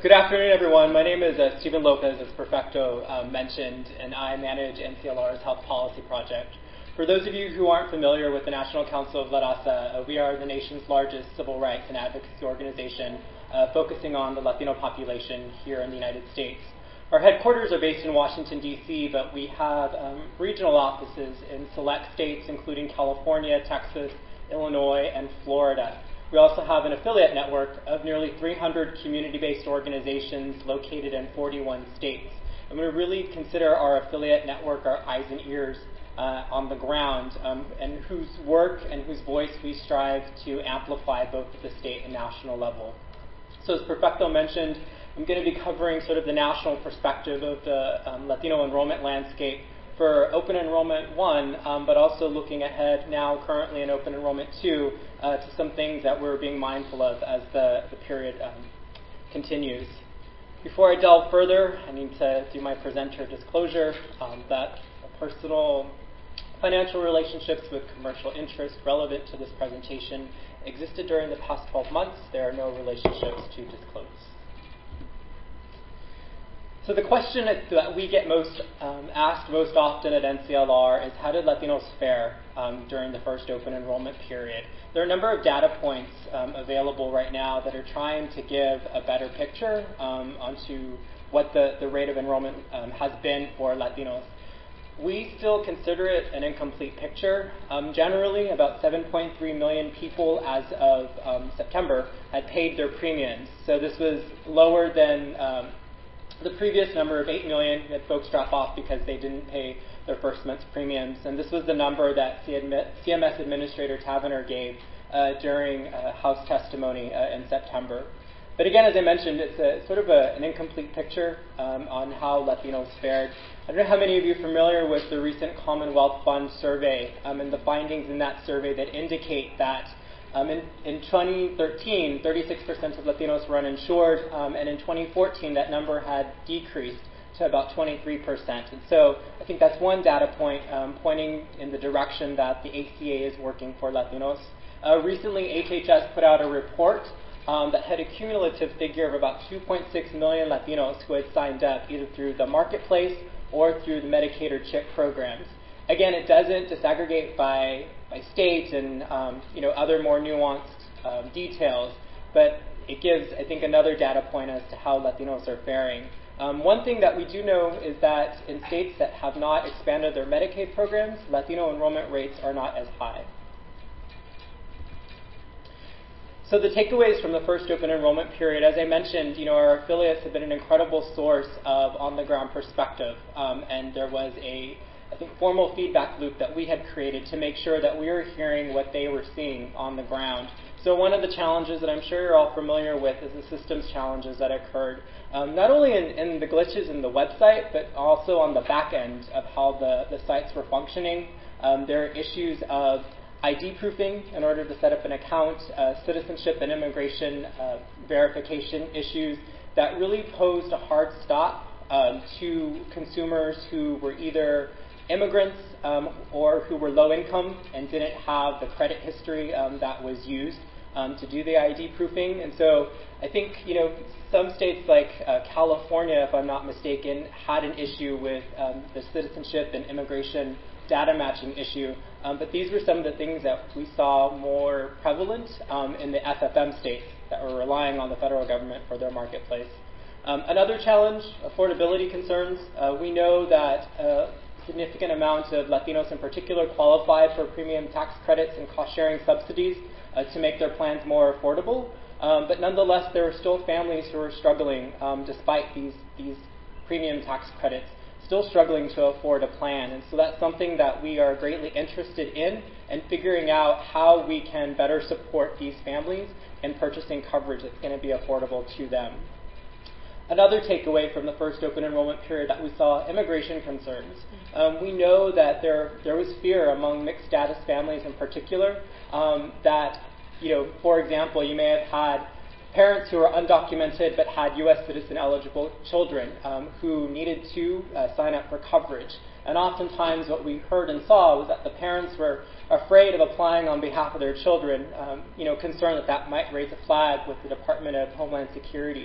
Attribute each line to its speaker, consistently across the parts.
Speaker 1: Good afternoon, everyone. My name is Stephen Lopez, as Perfecto mentioned, and I manage NCLR's Health Policy Project. For those of you who aren't familiar with the National Council of La Raza, we are the nation's largest civil rights and advocacy organization focusing on the Latino population here in the United States. Our headquarters are based in Washington, D.C., but we have regional offices in select states, including California, Texas, Illinois, and Florida. We also have an affiliate network of nearly 300 community-based organizations located in 41 states. And we really consider our affiliate network our eyes and ears on the ground, and whose work and whose voice we strive to amplify both at the state and national level. So as Perfecto mentioned, I'm going to be covering sort of the national perspective of the Latino enrollment landscape for Open Enrollment 1, but also looking ahead now currently in Open Enrollment 2 to some things that we're being mindful of as the period continues. Before I delve further, I need to do my presenter disclosure that personal financial relationships with commercial interests relevant to this presentation existed during the past 12 months. There are no relationships to disclose. So the question that we get asked most often at NCLR is, how did Latinos fare during the first open enrollment period? There are a number of data points available right now that are trying to give a better picture onto what the rate of enrollment has been for Latinos. We still consider it an incomplete picture. Generally, about 7.3 million people as of September had paid their premiums. So this was lower than the previous number of 8 million that folks drop off because they didn't pay their first month's premiums. And this was the number that CMS Administrator Tavenner gave during House testimony in September. But again, as I mentioned, it's sort of an incomplete picture on how Latinos fared. I don't know how many of you are familiar with the recent Commonwealth Fund survey and the findings in that survey that indicate that in 2013, 36% of Latinos were uninsured, and in 2014, that number had decreased to about 23%. And so I think that's one data point pointing in the direction that the ACA is working for Latinos. Recently, HHS put out a report that had a cumulative figure of about 2.6 million Latinos who had signed up either through the marketplace or through the Medicaid or CHIP programs. Again, it doesn't disaggregate by state and other more nuanced details, but it gives, I think, another data point as to how Latinos are faring. One thing that we do know is that in states that have not expanded their Medicaid programs, Latino enrollment rates are not as high. So the takeaways from the first open enrollment period, as I mentioned, our affiliates have been an incredible source of on-the-ground perspective, and there was a formal feedback loop that we had created to make sure that we were hearing what they were seeing on the ground. So one of the challenges that I'm sure you're all familiar with is the systems challenges that occurred, not only in the glitches in the website, but also on the back end of how the sites were functioning. There are issues of ID proofing in order to set up an account, citizenship and immigration verification issues that really posed a hard stop to consumers who were either immigrants or who were low income and didn't have the credit history that was used to do the ID proofing. And so I think, some states like California, if I'm not mistaken, had an issue with the citizenship and immigration data matching issue. But these were some of the things that we saw more prevalent in the FFM states that were relying on the federal government for their marketplace. Another challenge, affordability concerns. We know that significant amount of Latinos in particular qualified for premium tax credits and cost-sharing subsidies to make their plans more affordable. But nonetheless, there are still families who are struggling despite these premium tax credits, still struggling to afford a plan. And so that's something that we are greatly interested in and figuring out how we can better support these families in purchasing coverage that's going to be affordable to them. Another takeaway from the first open enrollment period that we saw, immigration concerns. We know that there was fear among mixed status families in particular that, for example, you may have had parents who were undocumented but had U.S. citizen eligible children who needed to sign up for coverage. And oftentimes what we heard and saw was that the parents were afraid of applying on behalf of their children, concerned that might raise a flag with the Department of Homeland Security.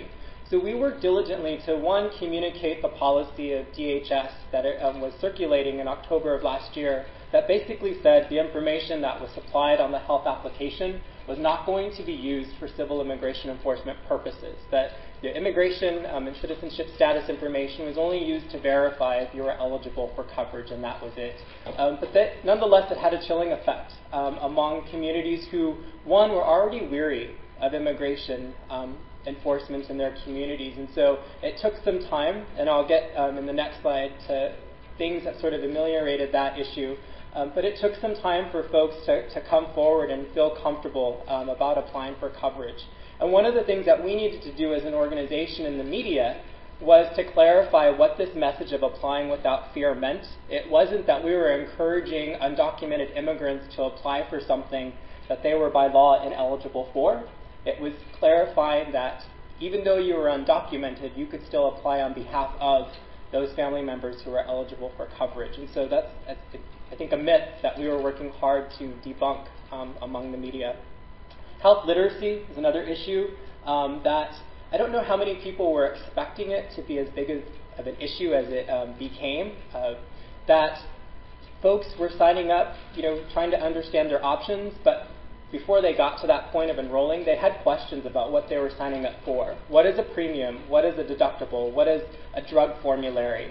Speaker 1: So we worked diligently to, one, communicate the policy of DHS that was circulating in October of last year that basically said the information that was supplied on the health application was not going to be used for civil immigration enforcement purposes, that the immigration and citizenship status information was only used to verify if you were eligible for coverage, and that was it. But that, nonetheless, it had a chilling effect among communities who, one, were already weary of immigration enforcement in their communities. And so it took some time, and I'll get in the next slide to things that sort of ameliorated that issue. But it took some time for folks to come forward and feel comfortable about applying for coverage. And one of the things that we needed to do as an organization in the media was to clarify what this message of applying without fear meant. It wasn't that we were encouraging undocumented immigrants to apply for something that they were by law ineligible for. It was clarifying that even though you were undocumented, you could still apply on behalf of those family members who are eligible for coverage. And so that's I think, a myth that we were working hard to debunk among the media. Health literacy is another issue that I don't know how many people were expecting it to be as big of an issue as it became. That folks were signing up, trying to understand their options, but before they got to that point of enrolling, they had questions about what they were signing up for. What is a premium? What is a deductible? What is a drug formulary?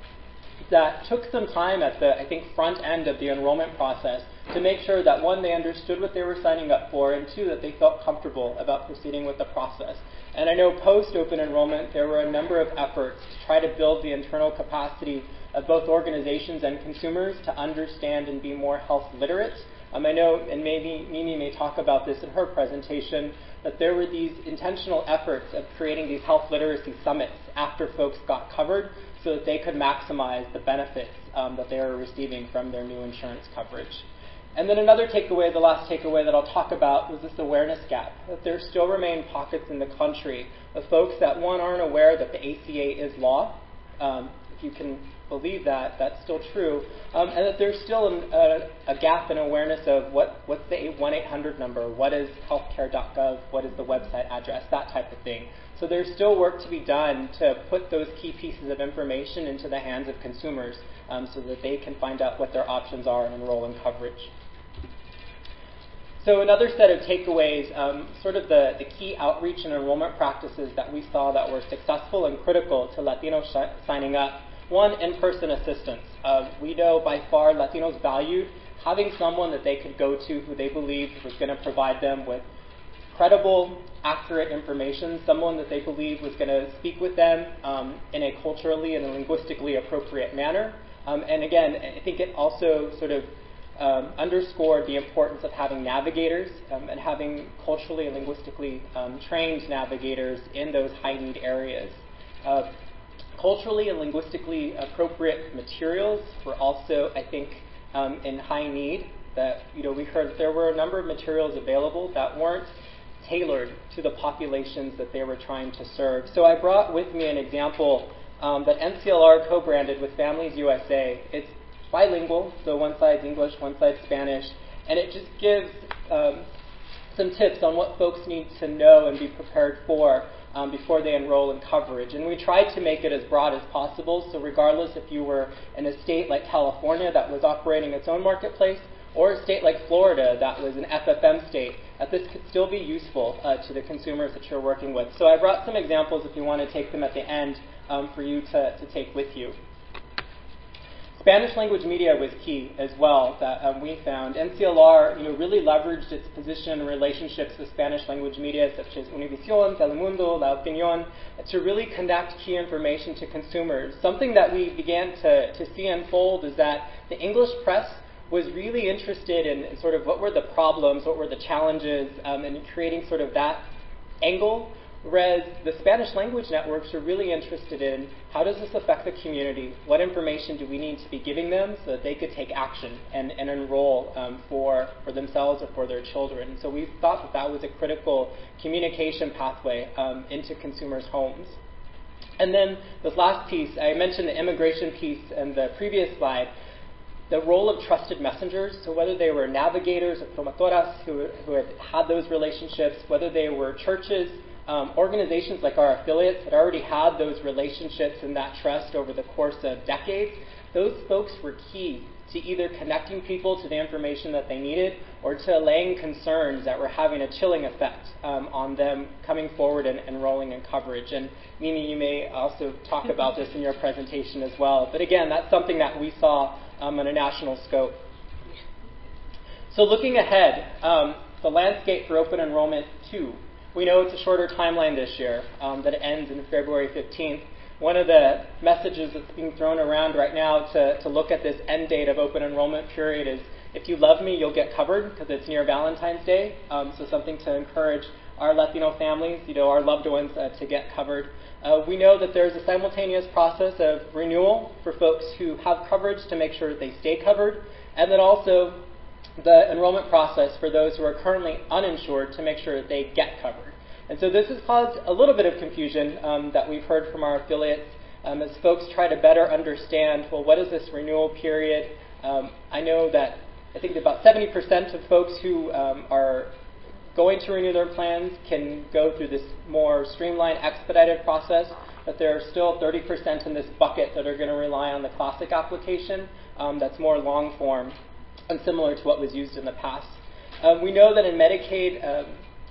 Speaker 1: That took some time at the, I think, front end of the enrollment process to make sure that, one, they understood what they were signing up for, and two, that they felt comfortable about proceeding with the process. And I know post-open enrollment, there were a number of efforts to try to build the internal capacity of both organizations and consumers to understand and be more health literate. I know, and maybe Mimi may talk about this in her presentation, that there were these intentional efforts of creating these health literacy summits after folks got covered so that they could maximize the benefits that they were receiving from their new insurance coverage. And then another takeaway, the last takeaway that I'll talk about, was this awareness gap, that there still remain pockets in the country of folks that, one, aren't aware that the ACA is law. If you can believe that, that's still true. And that there's still a gap in awareness of what's the 1-800 number, what is healthcare.gov, what is the website address, that type of thing. So there's still work to be done to put those key pieces of information into the hands of consumers so that they can find out what their options are and enroll in coverage. So another set of takeaways, sort of the key outreach and enrollment practices that we saw that were successful and critical to Latinos signing up. One, in-person assistance. We know by far Latinos valued having someone that they could go to who they believed was going to provide them with credible, accurate information, someone that they believed was going to speak with them in a culturally and a linguistically appropriate manner. And again, I think it also sort of underscored the importance of having navigators and having culturally and linguistically trained navigators in those high-need areas. Culturally and linguistically appropriate materials were also, I think, in high need. That we heard there were a number of materials available that weren't tailored to the populations that they were trying to serve. So I brought with me an example that NCLR co-branded with Families USA. It's bilingual, so one side's English, one side's Spanish, and it just gives some tips on what folks need to know and be prepared for before they enroll in coverage. And we tried to make it as broad as possible, so regardless if you were in a state like California that was operating its own marketplace, or a state like Florida that was an FFM state, that this could still be useful to the consumers that you're working with. So I brought some examples if you want to take them at the end for you to take with you. Spanish language media was key as well that we found. NCLR really leveraged its position and relationships with Spanish language media such as Univision, Telemundo, La Opinión to really connect key information to consumers. Something that we began to see unfold is that the English press was really interested in sort of what were the problems, what were the challenges, and creating sort of that angle, whereas the Spanish language networks are really interested in how does this affect the community, what information do we need to be giving them so that they could take action and enroll for themselves or for their children. So we thought that was a critical communication pathway into consumers' homes. And then this last piece, I mentioned the immigration piece in the previous slide, the role of trusted messengers, so whether they were navigators or promotoras who had those relationships, whether they were churches organizations like our affiliates that already had those relationships and that trust over the course of decades, those folks were key to either connecting people to the information that they needed or to allaying concerns that were having a chilling effect on them coming forward and enrolling in coverage. And Mimi, you may also talk about this in your presentation as well. But again, that's something that we saw on a national scope. So looking ahead, the landscape for open enrollment 2. We know it's a shorter timeline this year, that it ends in February 15th. One of the messages that's being thrown around right now to look at this end date of open enrollment period is, if you love me, you'll get covered, because it's near Valentine's Day. So something to encourage our Latino families, our loved ones, to get covered. We know that there's a simultaneous process of renewal for folks who have coverage to make sure that they stay covered, and then also the enrollment process for those who are currently uninsured to make sure that they get covered. And so this has caused a little bit of confusion that we've heard from our affiliates as folks try to better understand, well, what is this renewal period? I know that I think about 70% of folks who are going to renew their plans can go through this more streamlined, expedited process, but there are still 30% in this bucket that are going to rely on the classic application that's more long form and similar to what was used in the past. We know that in Medicaid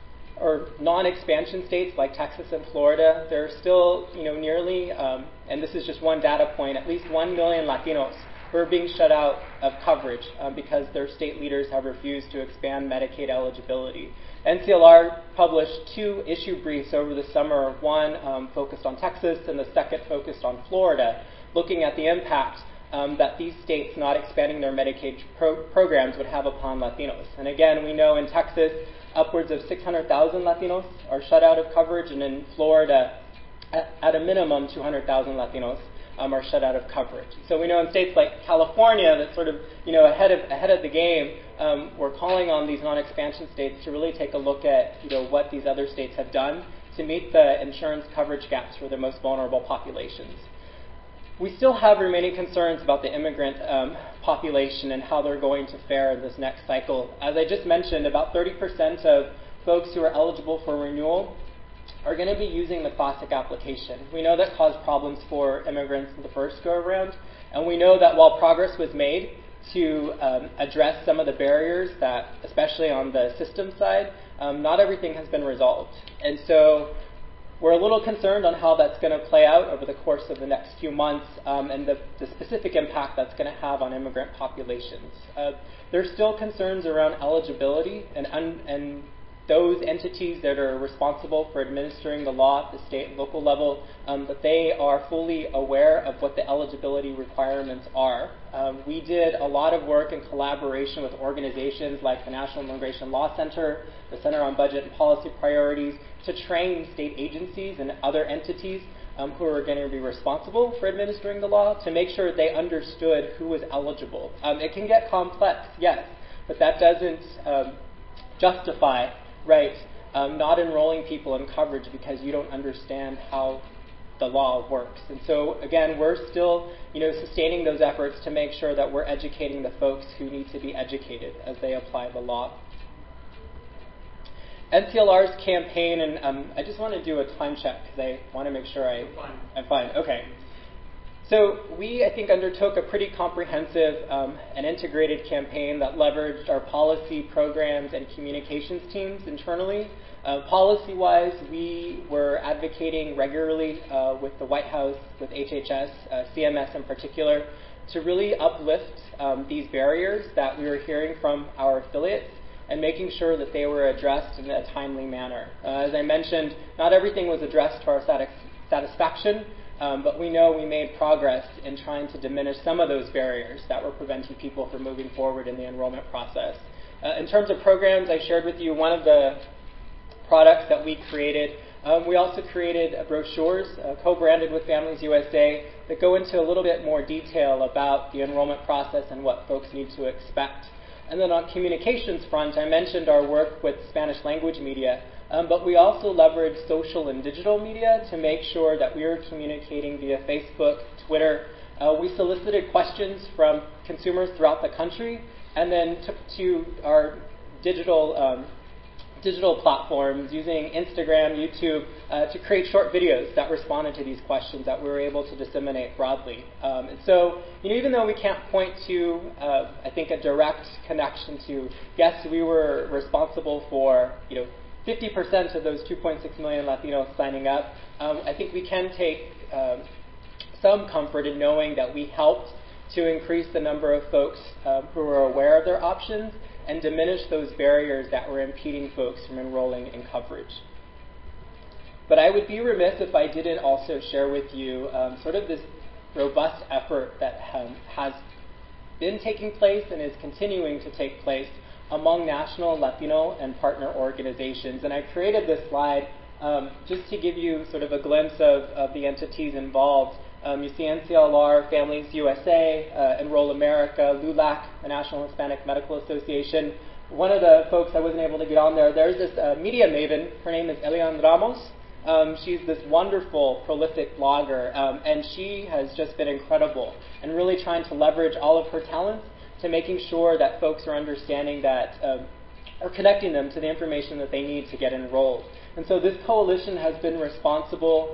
Speaker 1: or non-expansion states like Texas and Florida, there are still, nearly, and this is just one data point, at least 1 million Latinos who are being shut out of coverage because their state leaders have refused to expand Medicaid eligibility. NCLR published 2 issue briefs over the summer, one focused on Texas and the second focused on Florida, looking at the impact that these states not expanding their Medicaid programs would have upon Latinos. And again, we know in Texas, upwards of 600,000 Latinos are shut out of coverage, and in Florida, at a minimum, 200,000 Latinos are shut out of coverage. So we know in states like California that sort of, ahead of the game, we're calling on these non-expansion states to really take a look at, what these other states have done to meet the insurance coverage gaps for the most vulnerable populations. We still have remaining concerns about the immigrant population and how they're going to fare in this next cycle. As I just mentioned, about 30% of folks who are eligible for renewal are going to be using the classic application. We know that caused problems for immigrants in the first go-around, and we know that while progress was made to address some of the barriers that, especially on the system side, not everything has been resolved. And so we're a little concerned on how that's going to play out over the course of the next few months and the specific impact that's going to have on immigrant populations. There's still concerns around eligibility and those entities that are responsible for administering the law at the state and local level, that they are fully aware of what the eligibility requirements are. We did a lot of work in collaboration with organizations like the National Immigration Law Center, the Center on Budget and Policy Priorities, to train state agencies and other entities who are going to be responsible for administering the law to make sure they understood who was eligible. It can get complex, yes, but that doesn't justify not enrolling people in coverage because you don't understand how the law works. And so, again, we're still, sustaining those efforts to make sure that we're educating the folks who need to be educated as they apply the law. NCLR's campaign, and I just want to do a time check because I want to make sure I'm fine. Okay. So we, I think, undertook a pretty comprehensive and integrated campaign that leveraged our policy, programs, and communications teams internally. Policy-wise, we were advocating regularly with the White House, with HHS, CMS in particular, to really uplift these barriers that we were hearing from our affiliates and making sure that they were addressed in a timely manner. As I mentioned, not everything was addressed to our satisfaction, but we know we made progress in trying to diminish some of those barriers that were preventing people from moving forward in the enrollment process. In terms of programs, I shared with you one of the products that we created. We also created brochures co-branded with Families USA that go into a little bit more detail about the enrollment process and what folks need to expect. And then on communications front, I mentioned our work with Spanish language media, but we also leveraged social and digital media to make sure that we were communicating via Facebook, Twitter. We solicited questions from consumers throughout the country and then took to our digital digital platforms, using Instagram, YouTube, to create short videos that responded to these questions that we were able to disseminate broadly. And so, even though we can't point to, I think, a direct connection to, yes, we were responsible for, 50% of those 2.6 million Latinos signing up, I think we can take some comfort in knowing that we helped to increase the number of folks who are aware of their options and diminish those barriers that were impeding folks from enrolling in coverage. But I would be remiss if I didn't also share with you sort of this robust effort that has been taking place and is continuing to take place among national Latino and partner organizations. And I created this slide just to give you sort of a glimpse of the entities involved. You see NCLR, Families USA, Enroll America, LULAC, the National Hispanic Medical Association. One of the folks I wasn't able to get on there's this media maven. Her name is Elian Ramos. She's this wonderful, prolific blogger, and she has just been incredible and really trying to leverage all of her talents to making sure that folks are understanding that, or connecting them to the information that they need to get enrolled. And so this coalition has been responsible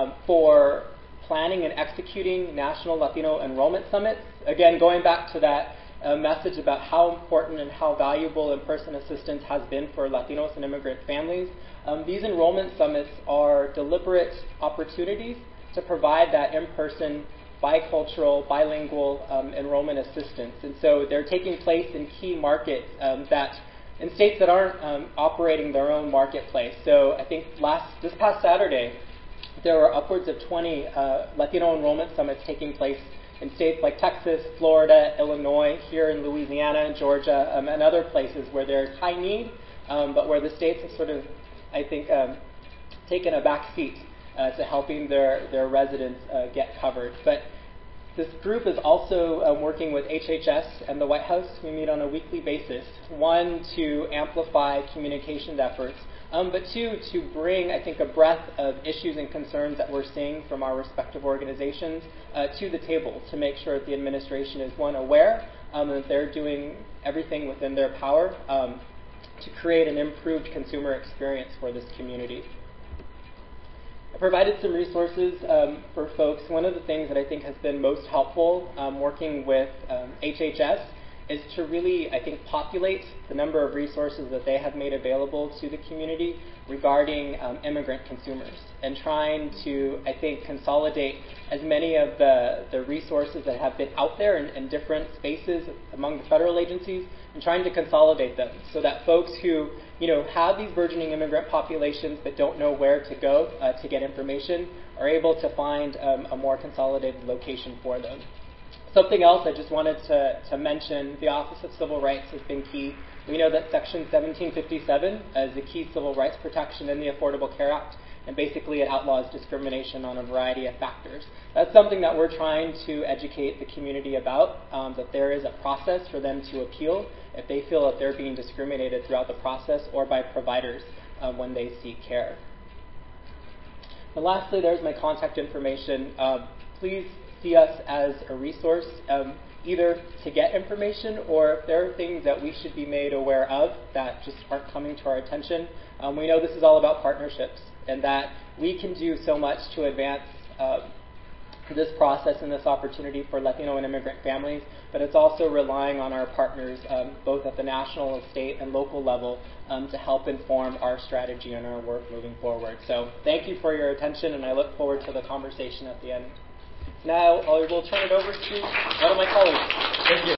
Speaker 1: for planning and executing National Latino Enrollment Summits. Again, going back to that message about how important and how valuable in-person assistance has been for Latinos and immigrant families. These enrollment summits are deliberate opportunities to provide that in-person, bicultural, bilingual enrollment assistance. And so they're taking place in key markets in states that aren't operating their own marketplace. So I think this past Saturday, there were upwards of 20 Latino enrollment summits taking place in states like Texas, Florida, Illinois, here in Louisiana and Georgia, and other places where there's high need, but where the states have sort of, I think, taken a back seat to helping their residents get covered. But this group is also working with HHS and the White House. We meet on a weekly basis. One, to amplify communication efforts, but two, to bring, I think, a breadth of issues and concerns that we're seeing from our respective organizations to the table to make sure that the administration is, one, aware that they're doing everything within their power to create an improved consumer experience for this community. I provided some resources for folks. One of the things that I think has been most helpful working with HHS is to really, I think, populate the number of resources that they have made available to the community regarding immigrant consumers, and trying to, I think, consolidate as many of the resources that have been out there in different spaces among the federal agencies, and trying to consolidate them so that folks who have these burgeoning immigrant populations but don't know where to go to get information are able to find a more consolidated location for them. Something else I just wanted to mention, the Office of Civil Rights has been key. We know that Section 1757 is a key civil rights protection in the Affordable Care Act, and basically it outlaws discrimination on a variety of factors. That's something that we're trying to educate the community about, that there is a process for them to appeal if they feel that they're being discriminated throughout the process or by providers when they seek care. And lastly, there's my contact information. Please see us as a resource, either to get information or if there are things that we should be made aware of that just aren't coming to our attention. We know this is all about partnerships, and that we can do so much to advance this process and this opportunity for Latino and immigrant families, but it's also relying on our partners, both at the national, state, and local level, to help inform our strategy and our work moving forward. So thank you for your attention, and I look forward to the conversation at the end. Now I will turn it over to one of my colleagues.
Speaker 2: Thank you.